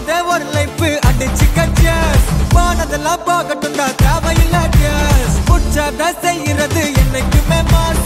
போதே ஒரு லைஃப் அடிச்சு கச்சஸ் போனதெல்லாம் போகட்டும் தான் தேவையில்ல கேஸ் புடிச்சத செய்யறது என்னைக்குமே மாஸ்